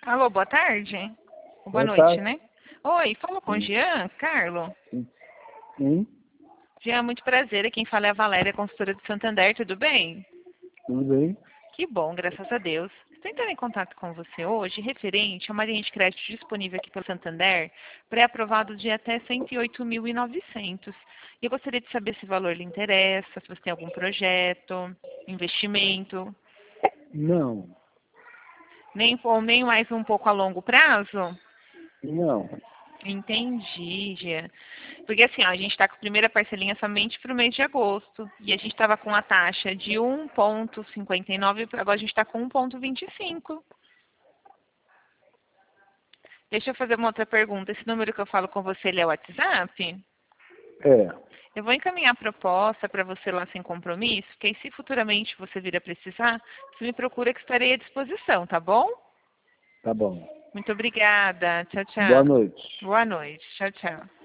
Alô, boa tarde. Boa Boa noite, tarde. né? Oi, fala com o Sim. Jean, Carlo. Sim, Jean, muito prazer. Quem fala é a Valéria, consultora de Santander, tudo bem? tudo bem? Que bom, graças a Deus. Estou entrando em contato com você hoje referente a uma linha de crédito disponível aqui pelo Santander, pré-aprovado de até 108.900. E eu gostaria de saber se o valor lhe interessa, se você tem algum projeto, investimento, Não, ou nem mais um pouco a longo prazo. não. Entendi, Gia. Porque assim, ó, a gente está com a primeira parcelinha somente para o mês de agosto. E a gente estava com a taxa de 1,59, agora a gente está com 1,25. Deixa eu fazer uma outra pergunta. Esse número que eu falo com você, ele é o WhatsApp? É, Eu vou encaminhar a proposta para você lá sem compromisso, que aí se futuramente você vir a precisar, você me procura que estarei à disposição, tá bom? tá bom. Muito obrigada. Tchau, Boa tchau. noite. Boa noite. Tchau, tchau.